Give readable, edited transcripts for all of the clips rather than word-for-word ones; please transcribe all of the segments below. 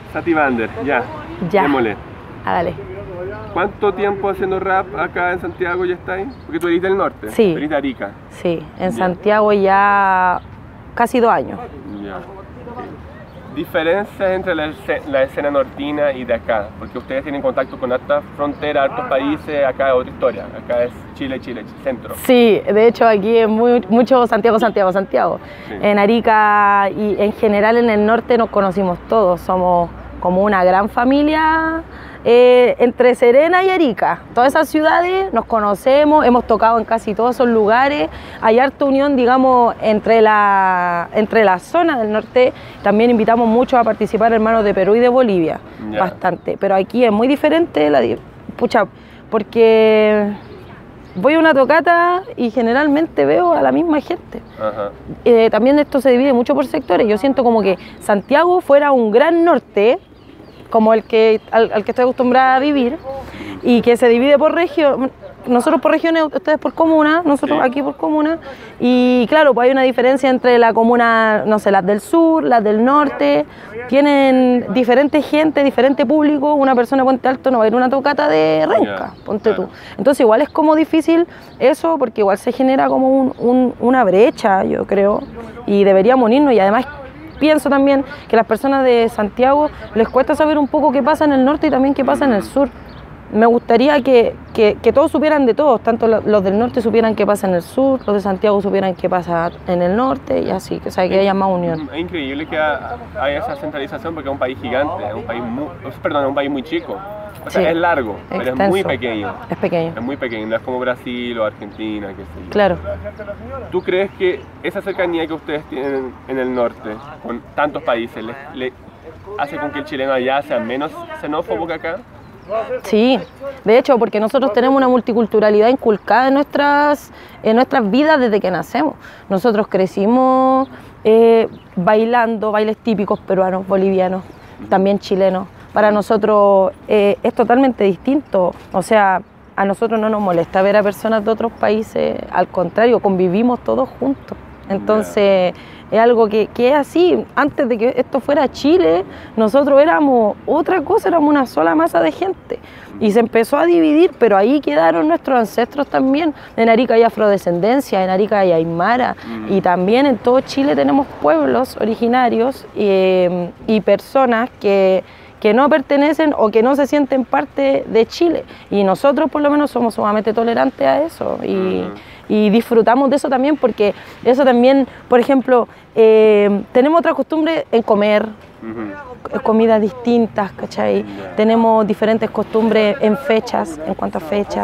Sativander, ya. Ya. Démosle. Dale. ¿Cuánto tiempo haciendo rap acá en Santiago ya estáis? Porque tú eres del norte. Sí. Tú eres de Arica. Sí, en Ya. Santiago ya casi 2 años. Ya. Diferencias entre la escena nortina y de acá, porque ustedes tienen contacto con hartas fronteras, hartos países, acá es otra historia, acá es Chile, centro. Sí, de hecho aquí es mucho Santiago, Santiago, Santiago. Sí. En Arica y en general en el norte nos conocimos todos, somos como una gran familia entre Serena y Arica. Todas esas ciudades nos conocemos, hemos tocado en casi todos esos lugares, hay harta unión, digamos, entre la zona del norte. También invitamos mucho a participar hermanos de Perú y de Bolivia, Ya. bastante, pero aquí es muy diferente, pucha, porque voy a una tocata y generalmente veo a la misma gente. Ajá. También esto se divide mucho por sectores. Yo siento como que Santiago fuera un gran norte, como al que estoy acostumbrada a vivir, y que se divide por región. Nosotros por regiones, ustedes por comuna, nosotros Sí. aquí por comuna. Y claro, pues hay una diferencia entre la comuna, no sé, las del sur, las del norte. Tienen diferente gente, diferente público. Una persona de Puente Alto no va a ir a una tocata de Renca, Ya, ponte claro. tú. Entonces igual es como difícil eso, porque igual se genera como una brecha, yo creo, y deberíamos unirnos. Y además pienso también que las personas de Santiago les cuesta saber un poco qué pasa en el norte y también qué pasa en el sur. Me gustaría que todos supieran de todos, tanto los del norte supieran qué pasa en el sur, los de Santiago supieran qué pasa en el norte y así, o sea, que haya más unión. Es increíble que haya esa centralización porque es un país gigante, es un país muy chico. O sea, Sí. es largo, pero es muy Extenso. pequeño. Es pequeño, Es muy pequeño, no es como Brasil o Argentina, qué sé yo. claro. ¿Tú crees que esa cercanía que ustedes tienen en el norte, con tantos países, le hace con que el chileno allá sea menos xenófobo que acá? Sí, de hecho, porque nosotros tenemos una multiculturalidad inculcada en nuestras vidas desde que nacemos. Nosotros crecimos bailando bailes típicos peruanos, bolivianos, también chilenos. Para nosotros es totalmente distinto, o sea, a nosotros no nos molesta ver a personas de otros países, al contrario, convivimos todos juntos. Entonces, es algo que es así. Antes de que esto fuera Chile, nosotros éramos otra cosa, éramos una sola masa de gente. Y se empezó a dividir, pero ahí quedaron nuestros ancestros también. En Arica hay afrodescendencia, en Arica hay aymara. Y también en todo Chile tenemos pueblos originarios y personas que no pertenecen o que no se sienten parte de Chile. Y nosotros por lo menos somos sumamente tolerantes a eso y disfrutamos de eso también, porque eso también, por ejemplo, tenemos otra costumbre en comer, comidas distintas, ¿cachai? Tenemos diferentes costumbres en fechas, en cuanto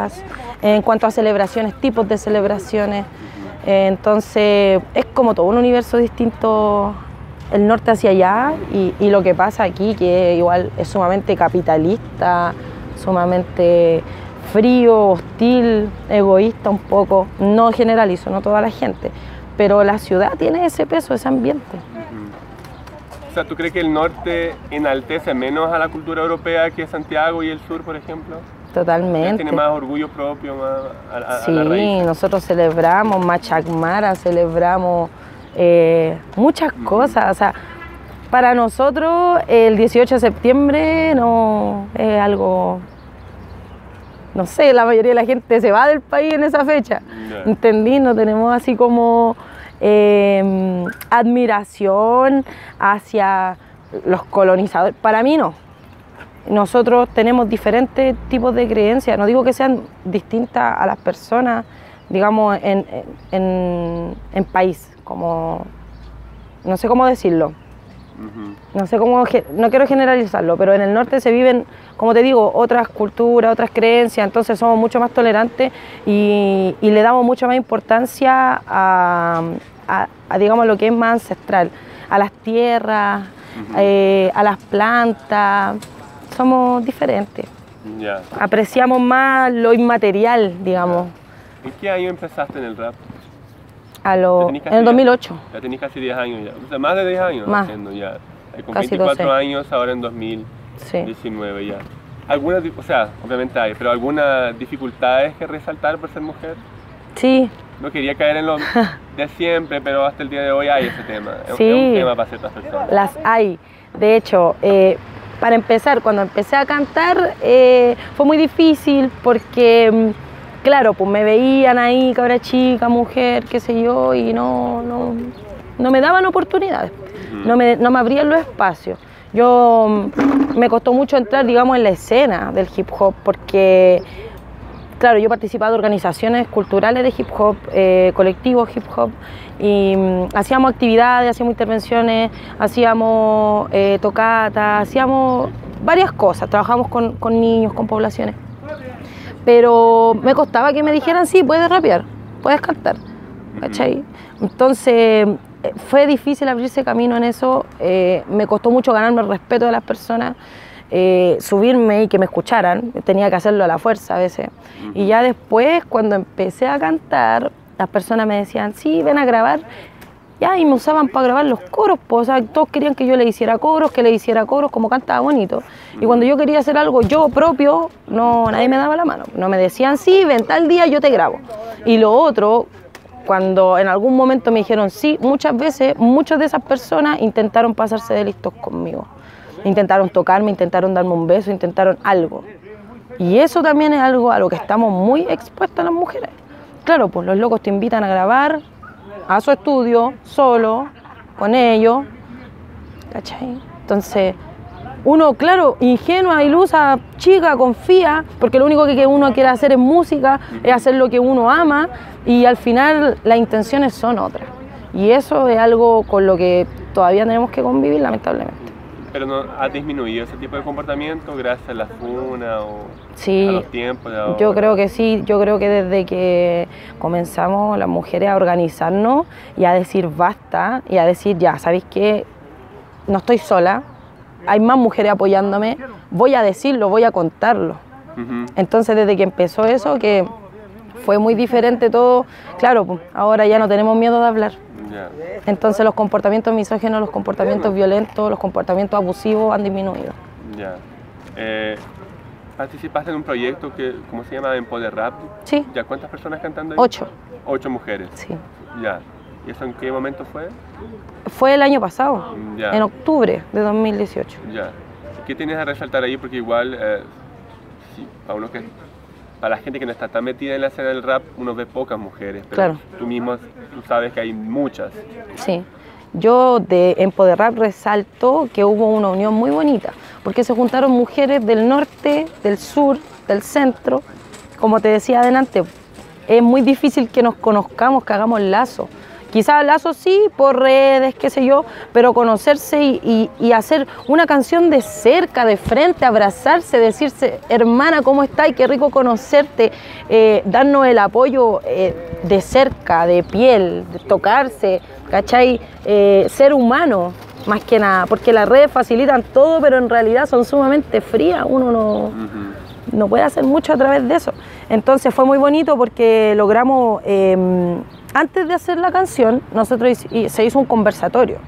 a celebraciones, tipos de celebraciones. Entonces es como todo un universo distinto el norte hacia allá y lo que pasa aquí, que igual es sumamente capitalista, sumamente frío, hostil, egoísta un poco. No generalizo, no toda la gente, pero la ciudad tiene ese peso, ese ambiente. O sea, ¿tú crees que el norte enaltece menos a la cultura europea que Santiago y el sur, por ejemplo? Totalmente. ¿Tiene más orgullo propio, más a Sí, la raíz? nosotros celebramos Machacmara, celebramos muchas cosas. O sea, para nosotros el 18 de septiembre no es algo, no sé, la mayoría de la gente se va del país en esa fecha. Ya. ¿Entendí? No tenemos así como admiración hacia los colonizadores. Para mí no. Nosotros tenemos diferentes tipos de creencias. No digo que sean distintas a las personas, digamos, en país, como, no sé cómo decirlo. No sé cómo, no quiero generalizarlo, pero en el norte se viven, como te digo, otras culturas, otras creencias, entonces somos mucho más tolerantes y le damos mucha más importancia a digamos, lo que es más ancestral, a las tierras, a las plantas. Somos diferentes. Ya. Apreciamos más lo inmaterial, digamos. ¿En qué año empezaste en el rap? En el 2008. Ya tenías casi 10 años ya. O sea, más de 10 años Más. haciendo ya. Con Casi 24 12. años, ahora en 2019 Sí. ya. O sea, obviamente hay, pero ¿algunas dificultades que resaltar por ser mujer? Sí, No quería caer en lo de siempre, pero hasta el día de hoy hay ese tema. Es Sí. un tema para ciertas personas. las hay. De hecho, para empezar, cuando empecé a cantar, fue muy difícil porque, claro, pues me veían ahí, cabra chica, mujer, qué sé yo, y no me daban oportunidades, no me abrían los espacios. Me costó mucho entrar, digamos, en la escena del hip hop, porque, claro, yo participaba de organizaciones culturales de hip hop, colectivos hip hop, y hacíamos actividades, hacíamos intervenciones, hacíamos tocatas, hacíamos varias cosas, trabajamos con niños, con poblaciones, pero me costaba que me dijeran, sí, puedes rapear, puedes cantar, ¿cachai? Entonces fue difícil abrirse camino en eso, me costó mucho ganarme el respeto de las personas, subirme y que me escucharan, tenía que hacerlo a la fuerza a veces. Y ya después, cuando empecé a cantar, las personas me decían, sí, ven a grabar, ya, y me usaban para grabar los coros, pues, o sea, todos querían que yo le hiciera coros, como cantaba bonito. Y cuando yo quería hacer algo yo propio, nadie me daba la mano, no me decían, sí, ven, tal día yo te grabo. Y lo otro, cuando en algún momento me dijeron sí, muchas veces, muchas de esas personas intentaron pasarse de listos conmigo. Intentaron tocarme, intentaron darme un beso, intentaron algo. Y eso también es algo a lo que estamos muy expuestas las mujeres. Claro, pues los locos te invitan a grabar a su estudio, solo, con ellos, ¿cachai? Entonces, uno, claro, ingenua, ilusa, chica, confía, porque lo único que uno quiere hacer es música, es hacer lo que uno ama, y al final las intenciones son otras. Y eso es algo con lo que todavía tenemos que convivir, lamentablemente. ¿Pero no ha disminuido ese tipo de comportamiento gracias a la funa o sí, a los tiempos de ahora? Yo creo que sí, yo creo que desde que comenzamos las mujeres a organizarnos y a decir basta y a decir ya, ¿sabéis qué? No estoy sola, hay más mujeres apoyándome, voy a decirlo, voy a contarlo. Entonces desde que empezó eso, que fue muy diferente todo, claro, pues, ahora ya no tenemos miedo de hablar. Entonces los comportamientos misóginos, los comportamientos violentos, los comportamientos abusivos han disminuido. ¿Participaste en un proyecto que, ¿cómo se llama? Empoderrap. Sí. ¿Ya cuántas personas cantando ahí? 8. 8 mujeres. Sí. Ya. ¿Y eso en qué momento fue? Fue el año pasado, en octubre de 2018. Ya. ¿Qué tienes a resaltar ahí? Porque igual, sí, para la gente que no está tan metida en la escena del rap, uno ve pocas mujeres, pero claro. tú sabes que hay muchas. Sí. Yo de Empoderrap resalto que hubo una unión muy bonita, porque se juntaron mujeres del norte, del sur, del centro. Como te decía adelante, es muy difícil que nos conozcamos, que hagamos lazos. Quizás lazos sí, por redes, qué sé yo, pero conocerse y hacer una canción de cerca, de frente, abrazarse, decirse, hermana, ¿cómo estás? Qué rico conocerte, darnos el apoyo de cerca, de piel, de tocarse, ¿cachai? Ser humano, más que nada, porque las redes facilitan todo, pero en realidad son sumamente frías, uno no puede hacer mucho a través de eso. Entonces fue muy bonito porque logramos... Antes de hacer la canción, se hizo un conversatorio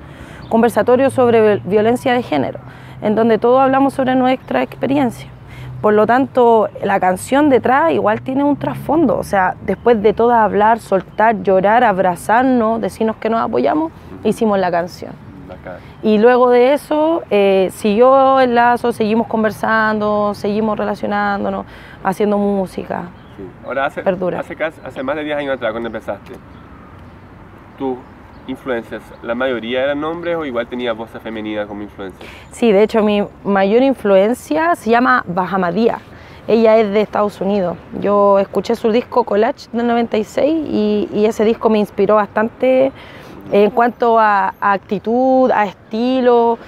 sobre violencia de género, en donde todos hablamos sobre nuestra experiencia. Por lo tanto, la canción detrás igual tiene un trasfondo, o sea, después de todas hablar, soltar, llorar, abrazarnos, decirnos que nos apoyamos, hicimos la canción. Y luego de eso, siguió el lazo, seguimos conversando, seguimos relacionándonos, haciendo música. Sí. Ahora, hace más de 10 años atrás, cuando empezaste, ¿tus influencias, la mayoría eran hombres o igual tenías voces femeninas como influencia? Sí, de hecho mi mayor influencia se llama Bahamadia. Ella es de Estados Unidos. Yo escuché su disco Collage del 96 y ese disco me inspiró bastante en cuanto a actitud, a estilo.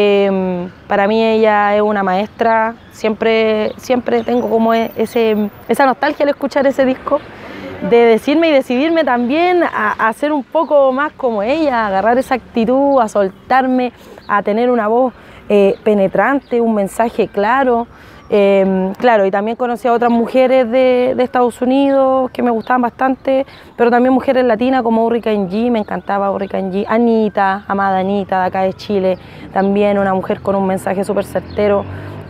Para mí ella es una maestra. Siempre tengo como esa nostalgia al escuchar ese disco, de decirme y decidirme también a ser un poco más como ella, a agarrar esa actitud, a soltarme, a tener una voz penetrante, un mensaje claro. Claro, y también conocí a otras mujeres de Estados Unidos que me gustaban bastante, pero también mujeres latinas como Hurricane G, me encantaba Hurricane G, Anita, amada Anita, de acá de Chile, también una mujer con un mensaje súper certero.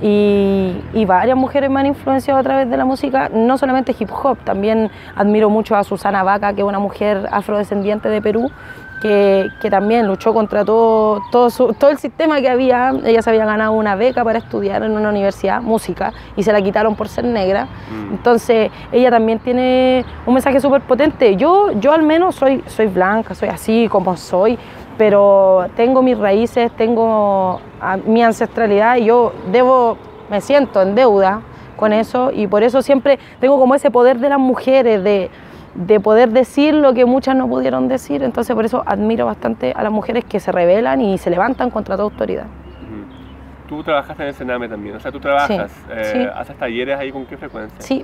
Y varias mujeres me han influenciado a través de la música, no solamente hip hop, también admiro mucho a Susana Baca, que es una mujer afrodescendiente de Perú, que también luchó contra todo el sistema que había. Ella se había ganado una beca para estudiar en una universidad, música, y se la quitaron por ser negra. Entonces ella también tiene un mensaje súper potente. Yo al menos soy blanca, soy así como soy, pero tengo mis raíces, tengo mi ancestralidad y yo me siento en deuda con eso, y por eso siempre tengo como ese poder de las mujeres de poder decir lo que muchas no pudieron decir. Entonces por eso admiro bastante a las mujeres que se rebelan y se levantan contra toda autoridad. Tú trabajaste en el Sename también, o sea, tú trabajas, sí. ¿Haces talleres ahí con qué frecuencia? Sí,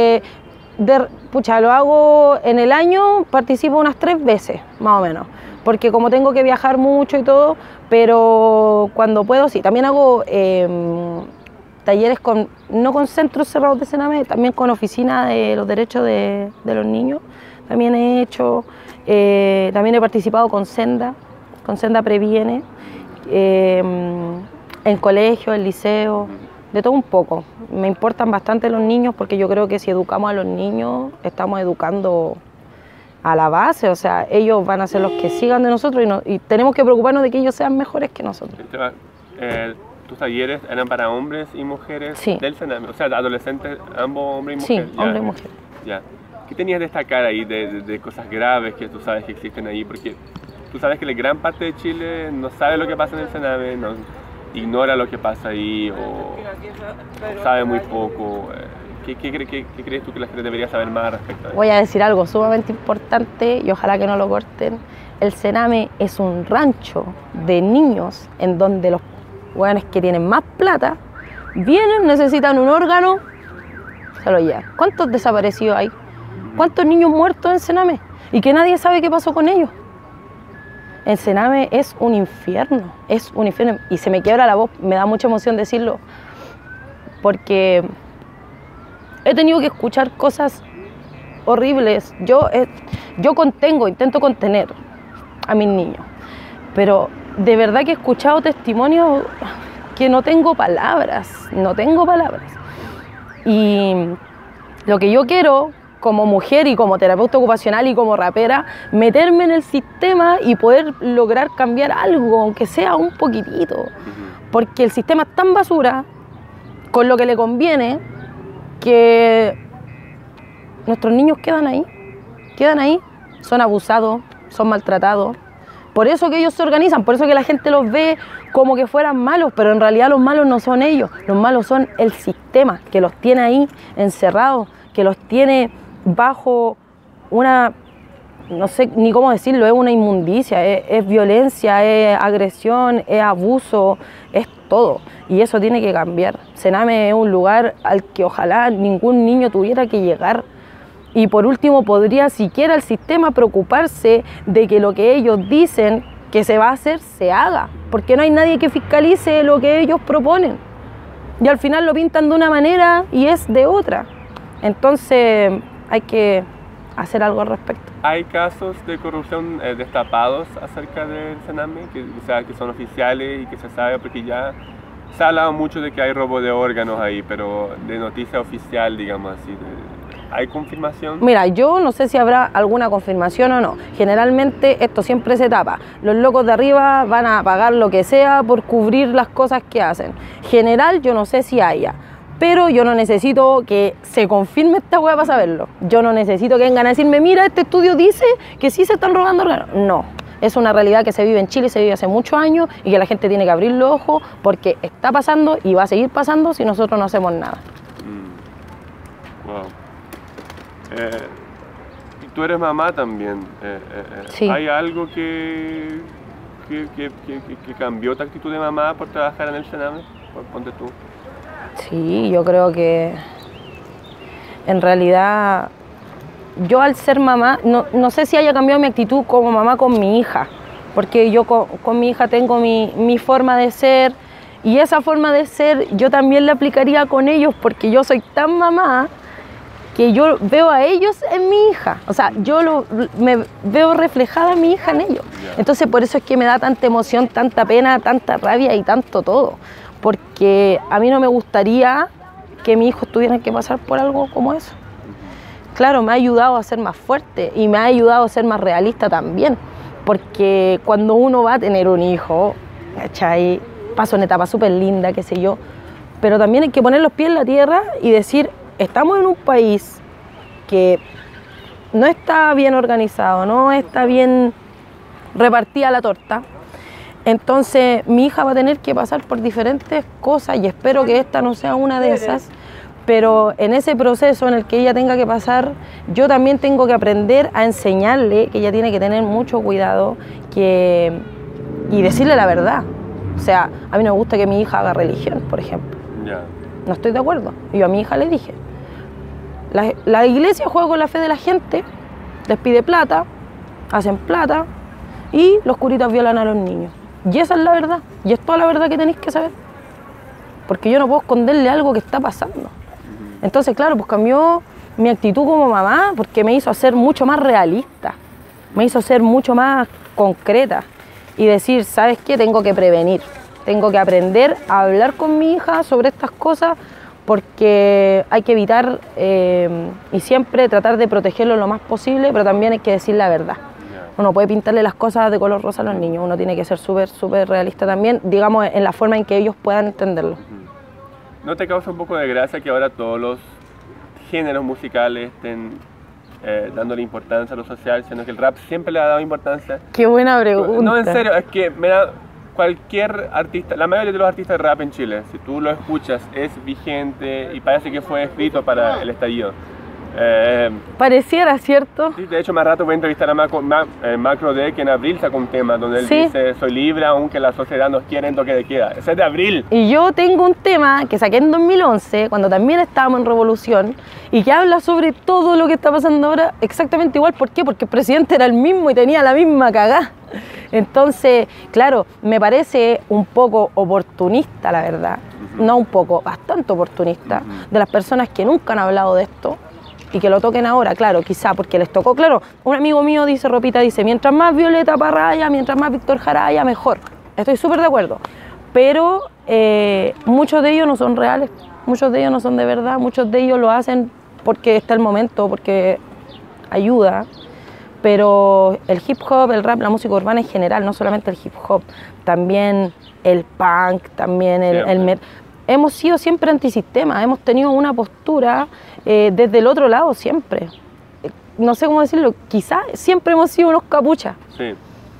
lo hago en el año, participo unas 3 veces, más o menos, porque como tengo que viajar mucho y todo, pero cuando puedo, sí. También hago talleres no con centros cerrados de Sename, también con oficina de los derechos de los niños, también he hecho, también he participado con Senda Previene, en colegio, en liceo, de todo un poco. Me importan bastante los niños porque yo creo que si educamos a los niños, estamos educando a la base, o sea, ellos van a ser los que sigan de nosotros y tenemos que preocuparnos de que ellos sean mejores que nosotros. ¿Tus talleres eran para hombres y mujeres del Sename? O sea, adolescentes, ambos hombres y mujeres. Sí, hombres y mujeres. Ya. ¿Qué tenías de destacar ahí de cosas graves que tú sabes que existen ahí? Porque tú sabes que la gran parte de Chile no sabe lo que pasa en el Sename, no, ignora lo que pasa ahí o sabe muy poco. ¿Qué crees tú que la gente debería saber más al respecto de eso? Voy a decir algo sumamente importante y ojalá que no lo corten. El Sename es un rancho de niños en donde los hueones que tienen más plata vienen, necesitan un órgano, se lo llevan. ¿Cuántos desaparecidos hay? ¿Cuántos niños muertos en Sename? Y que nadie sabe qué pasó con ellos. El Sename es un infierno, y se me quiebra la voz, me da mucha emoción decirlo, porque he tenido que escuchar cosas horribles. Yo intento contener a mis niños, pero de verdad que he escuchado testimonios que no tengo palabras. Y lo que yo quiero como mujer y como terapeuta ocupacional y como rapera, meterme en el sistema y poder lograr cambiar algo, aunque sea un poquitito. Porque el sistema es tan basura, con lo que le conviene, que nuestros niños quedan ahí, son abusados, son maltratados. Por eso que ellos se organizan, por eso que la gente los ve como que fueran malos, pero en realidad los malos no son ellos, los malos son el sistema que los tiene ahí encerrados, que los tiene bajo una, no sé ni cómo decirlo, es una inmundicia, es violencia, es agresión, es abuso, es todo. Y eso tiene que cambiar. Sename es un lugar al que ojalá ningún niño tuviera que llegar. Y por último, podría siquiera el sistema preocuparse de que lo que ellos dicen que se va a hacer, se haga. Porque no hay nadie que fiscalice lo que ellos proponen. Y al final lo pintan de una manera y es de otra. Entonces hay que hacer algo al respecto. ¿Hay casos de corrupción destapados acerca del Sename? O sea, que son oficiales y que se sabe, porque ya se ha hablado mucho de que hay robo de órganos ahí, pero de noticia oficial, digamos así, ¿hay confirmación? Mira, yo no sé si habrá alguna confirmación o no. Generalmente esto siempre se tapa. Los locos de arriba van a pagar lo que sea por cubrir las cosas que hacen. General, yo no sé si haya. Pero yo no necesito que se confirme esta hueá para saberlo. Yo no necesito que vengan a decirme, mira, este estudio dice que sí se están robando órganos. No, es una realidad que se vive en Chile, se vive hace muchos años y que la gente tiene que abrir los ojos porque está pasando y va a seguir pasando si nosotros no hacemos nada. Wow. Tú eres mamá también. Sí. ¿Hay algo que cambió tu actitud de mamá por trabajar en el Sename? Ponte tú. Sí, yo creo que en realidad yo al ser mamá, no sé si haya cambiado mi actitud como mamá con mi hija, porque yo con mi hija tengo mi forma de ser y esa forma de ser yo también la aplicaría con ellos porque yo soy tan mamá que yo veo a ellos en mi hija, o sea, me veo reflejada mi hija en ellos. Entonces por eso es que me da tanta emoción, tanta pena, tanta rabia y tanto todo. Porque a mí no me gustaría que mis hijos tuvieran que pasar por algo como eso. Claro, me ha ayudado a ser más fuerte y me ha ayudado a ser más realista también, porque cuando uno va a tener un hijo, ¿cachai? Pasa una etapa súper linda, qué sé yo, pero también hay que poner los pies en la tierra y decir, estamos en un país que no está bien organizado, no está bien repartida la torta. Entonces mi hija va a tener que pasar por diferentes cosas y espero que esta no sea una de esas, pero en ese proceso en el que ella tenga que pasar, yo también tengo que aprender a enseñarle que ella tiene que tener mucho cuidado y decirle la verdad. O sea, a mí no me gusta que mi hija haga religión, por ejemplo. No estoy de acuerdo. Yo a mi hija le dije, la iglesia juega con la fe de la gente, les pide plata, hacen plata y los curitas violan a los niños. Y esa es la verdad, y es toda la verdad que tenéis que saber. Porque yo no puedo esconderle algo que está pasando. Entonces, claro, pues cambió mi actitud como mamá porque me hizo ser mucho más realista, me hizo ser mucho más concreta y decir, ¿sabes qué? Tengo que prevenir, tengo que aprender a hablar con mi hija sobre estas cosas porque hay que evitar y siempre tratar de protegerlo lo más posible, pero también hay que decir la verdad. Uno puede pintarle las cosas de color rosa a los niños, uno tiene que ser súper realista también, digamos, en la forma en que ellos puedan entenderlo. ¿No te causa un poco de gracia que ahora todos los géneros musicales estén dándole importancia a lo social, siendo que el rap siempre le ha dado importancia? Qué buena pregunta. No, en serio, es que me da cualquier artista, la mayoría de los artistas de rap en Chile, si tú lo escuchas, es vigente y parece que fue escrito para el estallido. Pareciera, ¿cierto? Sí, de hecho, más rato voy a entrevistar a Macro D, que en abril sacó un tema donde él dice, soy libre aunque la sociedad nos quiere en toque de queda. Ese es de abril. Y yo tengo un tema que saqué en 2011, cuando también estábamos en revolución, y que habla sobre todo lo que está pasando ahora exactamente igual. ¿Por qué? Porque el presidente era el mismo y tenía la misma cagá. Entonces, claro, me parece un poco oportunista, la verdad. No un poco, bastante oportunista, de las personas que nunca han hablado de esto, y que lo toquen ahora, claro, quizá porque les tocó, claro, un amigo mío dice, Ropita, dice, mientras más Violeta Parraya, mientras más Víctor Jaraya, mejor. Estoy súper de acuerdo, pero muchos de ellos no son reales, muchos de ellos no son de verdad, muchos de ellos lo hacen porque está el momento, porque ayuda, pero el hip hop, el rap, la música urbana en general, no solamente el hip hop, también el punk, también el hemos sido siempre antisistema, hemos tenido una postura desde el otro lado siempre. No sé cómo decirlo, quizás siempre hemos sido unos capuchas. Sí.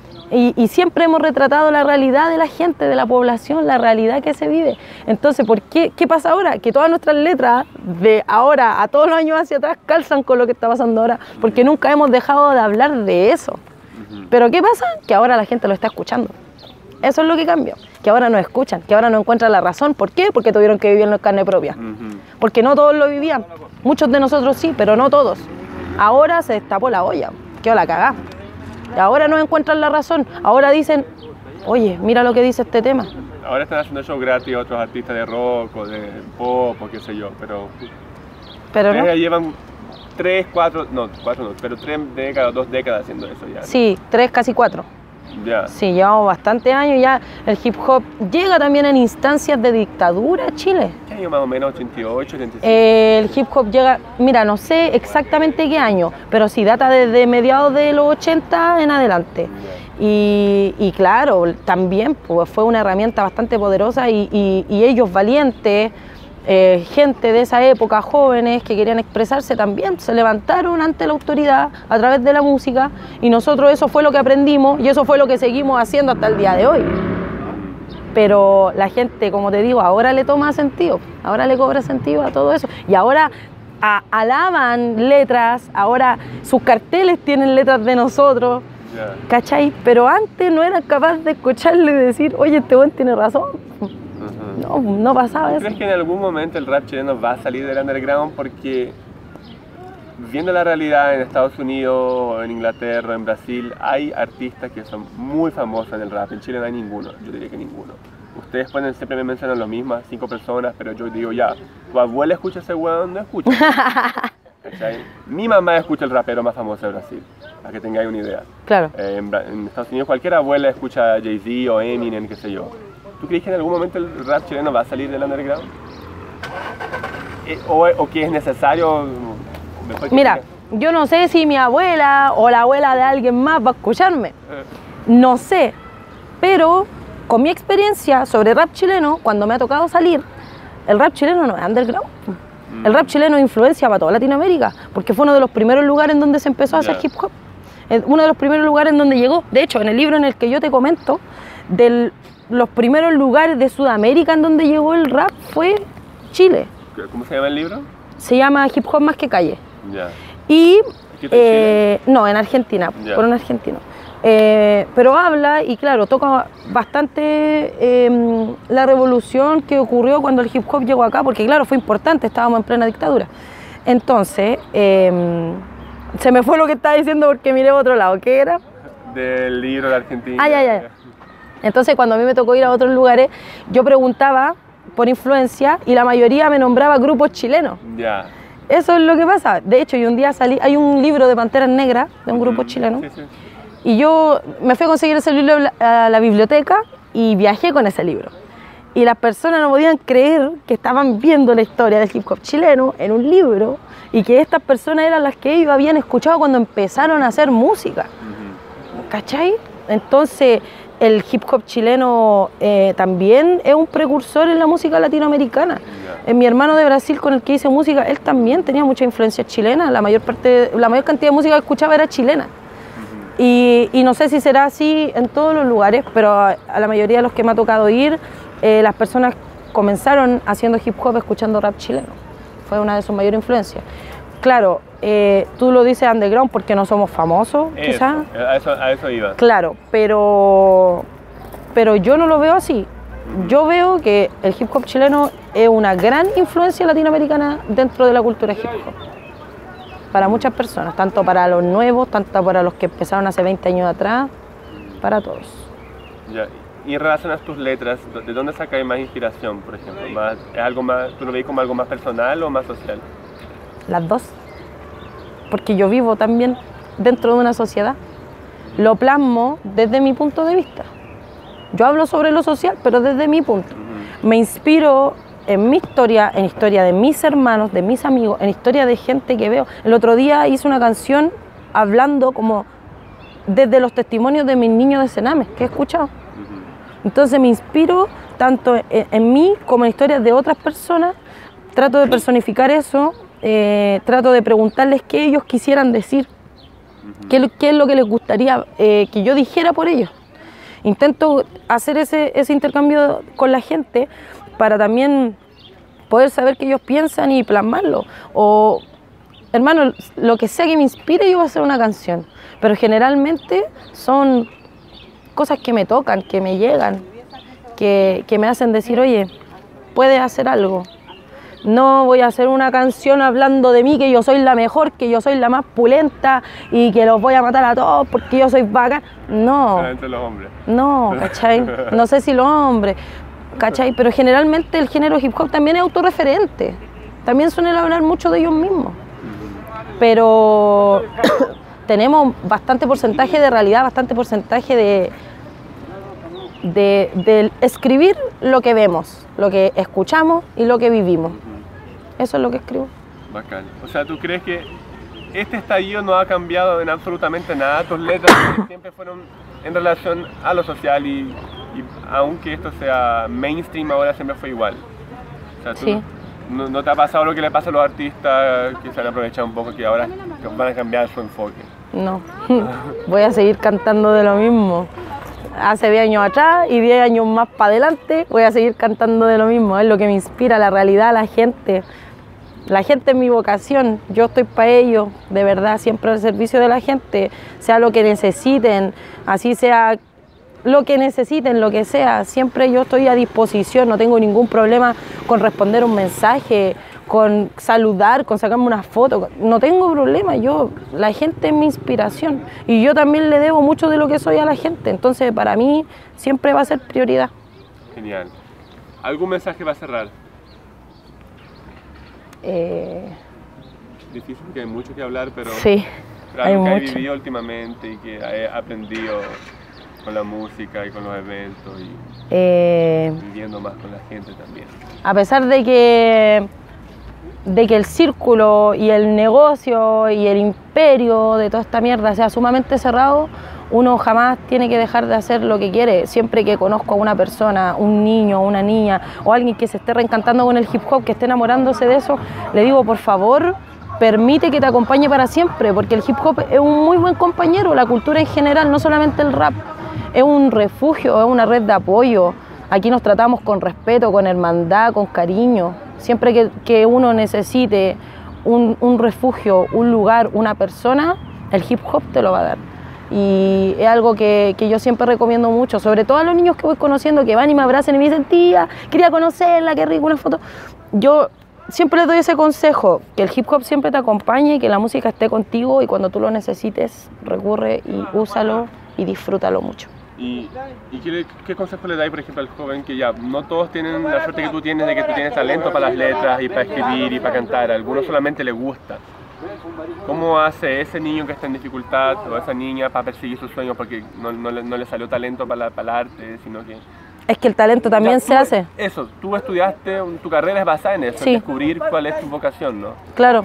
Y siempre hemos retratado la realidad de la gente, de la población, la realidad que se vive. Entonces, ¿qué pasa ahora? Que todas nuestras letras de ahora a todos los años hacia atrás calzan con lo que está pasando ahora, porque nunca hemos dejado de hablar de eso. Pero ¿qué pasa? Que ahora la gente lo está escuchando. Eso es lo que cambió, que ahora no escuchan, que ahora no encuentran la razón. ¿Por qué? Porque tuvieron que vivirlo en carne propia. Porque no todos lo vivían, muchos de nosotros sí, pero no todos. Ahora se destapó la olla, quedó la cagá. Y ahora no encuentran la razón, ahora dicen, oye, mira lo que dice este tema. Ahora están haciendo show gratis otros artistas de rock o de pop o qué sé yo, pero no. Ya llevan 3 décadas, 2 décadas haciendo eso ya, ¿no? Sí, 3, casi 4. Ya. Sí, llevamos bastante años ya. El hip hop llega también en instancias de dictadura a Chile. ¿Qué año más o menos? ¿88, 85? El hip hop llega, mira, no sé exactamente qué año, pero sí data desde mediados de los 80 en adelante. Y claro, también pues, fue una herramienta bastante poderosa y ellos valientes, gente de esa época, jóvenes que querían expresarse también, se levantaron ante la autoridad a través de la música y nosotros eso fue lo que aprendimos y eso fue lo que seguimos haciendo hasta el día de hoy. Pero la gente, como te digo, ahora le toma sentido, ahora le cobra sentido a todo eso y ahora alaban letras, ahora sus carteles tienen letras de nosotros, ¿cachai? Pero antes no eran capaces de escucharle y decir, oye, este buen tiene razón. No pasaba eso. ¿Crees que en algún momento el rap chileno va a salir del underground? Porque viendo la realidad en Estados Unidos, en Inglaterra, en Brasil, hay artistas que son muy famosos en el rap. En Chile no hay ninguno, yo diría que ninguno. Ustedes siempre me mencionan lo mismo, 5 personas, pero yo digo ya, tu abuela escucha ese weón, no escucha. ¿Cachai? Mi mamá escucha el rapero más famoso de Brasil, para que tengáis una idea. Claro. En Estados Unidos cualquier abuela escucha Jay-Z o Eminem, qué sé yo. ¿Tú crees que en algún momento el rap chileno va a salir del underground? ¿O que es necesario? Mira, yo no sé si mi abuela o la abuela de alguien más va a escucharme. No sé, pero con mi experiencia sobre rap chileno, cuando me ha tocado salir, el rap chileno no es underground. El rap chileno es influencia para toda Latinoamérica, porque fue uno de los primeros lugares en donde se empezó a hacer hip hop. Es uno de los primeros lugares en donde llegó. De hecho, en el libro en el que yo te comento, de los primeros lugares de Sudamérica en donde llegó el rap fue Chile. ¿Cómo se llama el libro? Se llama Hip Hop Más que Calle. Ya. Y ¿Aquí está en Chile? no, en Argentina, Ya. por un argentino. Pero habla y claro, toca bastante la revolución que ocurrió cuando el hip hop llegó acá, porque claro, fue importante, estábamos en plena dictadura. Entonces, se me fue lo que estaba diciendo porque miré a otro lado, ¿qué era? Del libro de Argentina. Ya. Entonces, cuando a mí me tocó ir a otros lugares, yo preguntaba por influencia y la mayoría me nombraba grupos chilenos. Ya. Eso es lo que pasa. De hecho, yo un día salí, hay un libro de Panteras Negras, de un grupo chileno, Sí, sí. y yo me fui a conseguir ese libro a la biblioteca y viajé con ese libro. Y las personas no podían creer que estaban viendo la historia del hip hop chileno en un libro y que estas personas eran las que ellos habían escuchado cuando empezaron a hacer música. ¿Cachai? Entonces, el hip hop chileno también es un precursor en la música latinoamericana. Mi hermano de Brasil con el que hice música, él también tenía mucha influencia chilena. La mayor cantidad de música que escuchaba era chilena. Y no sé si será así en todos los lugares, pero a la mayoría de los que me ha tocado ir, las personas comenzaron haciendo hip hop escuchando rap chileno. Fue una de sus mayores influencias. Claro, tú lo dices underground porque no somos famosos, quizás. A eso iba. Claro, pero yo no lo veo así. Yo veo que el hip hop chileno es una gran influencia latinoamericana dentro de la cultura hip hop. Para muchas personas, tanto para los nuevos, tanto para los que empezaron hace 20 años atrás, para todos. Ya. Y relacionas tus letras, ¿de dónde sacas más inspiración, por ejemplo? ¿Es algo más, tú lo ves como algo más personal o más social? Las dos. Porque yo vivo también dentro de una sociedad. Lo plasmo desde mi punto de vista. Yo hablo sobre lo social, pero desde mi punto. Me inspiro en mi historia, en historia de mis hermanos, de mis amigos, en historia de gente que veo. El otro día hice una canción hablando como desde los testimonios de mis niños de Sename, que he escuchado. Entonces me inspiro tanto en mí como en historias de otras personas. Trato de personificar eso, trato de preguntarles qué ellos quisieran decir, qué es lo que les gustaría que yo dijera por ellos. Intento hacer ese intercambio con la gente para también poder saber qué ellos piensan y plasmarlo. O, hermano, lo que sea que me inspire, yo voy a hacer una canción. Pero generalmente son cosas que me tocan, que me llegan, que me hacen decir, oye, puedes hacer algo. No voy a hacer una canción hablando de mí, que yo soy la mejor, que yo soy la más pulenta y que los voy a matar a todos porque yo soy bacán. No. Entre los hombres. No, ¿cachai? No sé si los hombres, ¿cachai? Pero generalmente el género hip hop también es autorreferente. También suelen hablar mucho de ellos mismos. Pero tenemos bastante porcentaje de realidad, bastante porcentaje de escribir lo que vemos, lo que escuchamos y lo que vivimos. Eso es lo que escribo. Bacán. O sea, ¿tú crees que este estallido no ha cambiado en absolutamente nada? Tus letras siempre fueron en relación a lo social y aunque esto sea mainstream, ahora siempre fue igual. O sea, ¿tú Sí. no te ha pasado lo que le pasa a los artistas que se han aprovechado un poco, que ahora van a cambiar su enfoque? No, voy a seguir cantando de lo mismo. Hace 10 años atrás y 10 años más para adelante voy a seguir cantando de lo mismo. Es lo que me inspira, la realidad, la gente. La gente es mi vocación, yo estoy para ellos, de verdad, siempre al servicio de la gente, sea lo que necesiten, así sea lo que necesiten, lo que sea, siempre yo estoy a disposición, no tengo ningún problema con responder un mensaje, con saludar, con sacarme una foto, no tengo problema, la gente es mi inspiración y yo también le debo mucho de lo que soy a la gente, entonces para mí siempre va a ser prioridad. Genial. ¿Algún mensaje para cerrar? Difícil porque hay mucho que hablar, pero Sí, hay algo que he mucho. vivido últimamente y que he aprendido con la música y con los eventos y viviendo más con la gente también. A pesar de que de que el círculo y el negocio y el imperio de toda esta mierda sea sumamente cerrado, uno jamás tiene que dejar de hacer lo que quiere. Siempre que conozco a una persona, un niño, una niña o alguien que se esté reencantando con el hip hop, que esté enamorándose de eso, le digo, por favor, permite que te acompañe para siempre, porque el hip hop es un muy buen compañero, la cultura en general, no solamente el rap, es un refugio, es una red de apoyo. Aquí nos tratamos con respeto, con hermandad, con cariño. Siempre que uno necesite un refugio, un lugar, una persona, el hip hop te lo va a dar. Y es algo que yo siempre recomiendo mucho, sobre todo a los niños que voy conociendo, que van y me abrazan y me dicen, tía, quería conocerla, qué rico, una foto. Yo siempre les doy ese consejo, que el hip hop siempre te acompañe, que la música esté contigo y cuando tú lo necesites, recurre y úsalo y disfrútalo mucho. ¿Y qué consejo le dais, por ejemplo, al joven que ya no todos tienen la suerte que tú tienes de que tú tienes talento para las letras y para escribir y para cantar? A algunos solamente les gusta. ¿Cómo hace ese niño que está en dificultad o esa niña para perseguir sus sueños porque no le salió talento para el arte, sino que... Es que el talento también se hace. Eso, tú estudiaste, tu carrera es basada en eso, sí, en descubrir cuál es tu vocación, ¿no? Claro.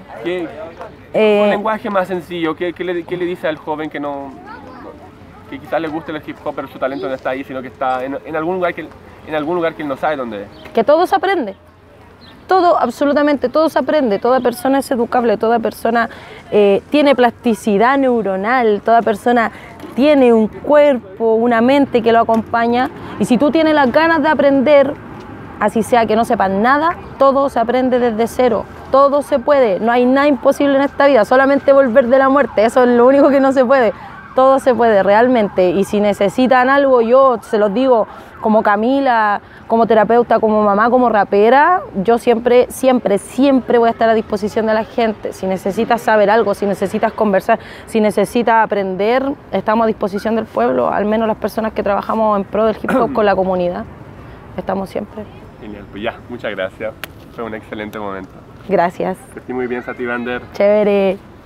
Un lenguaje más sencillo, ¿qué le dice al joven que que quizás le guste el hip hop, pero su talento no está ahí, sino que está en algún lugar que él no sabe dónde es? Que todo se aprende. Todo, absolutamente todo se aprende, toda persona es educable, toda persona tiene plasticidad neuronal, toda persona tiene un cuerpo, una mente que lo acompaña, y si tú tienes las ganas de aprender, así sea que no sepas nada, todo se aprende desde cero, todo se puede, no hay nada imposible en esta vida, solamente volver de la muerte, eso es lo único que no se puede. Todo se puede realmente, y si necesitan algo, yo se los digo, como Camila, como terapeuta, como mamá, como rapera, yo siempre voy a estar a disposición de la gente. Si necesitas saber algo, si necesitas conversar, si necesitas aprender, estamos a disposición del pueblo, al menos las personas que trabajamos en pro del hip hop con la comunidad, estamos siempre. Genial, pues ya, muchas gracias, fue un excelente momento. Gracias. Que estés muy bien, Sati Vander. Chévere.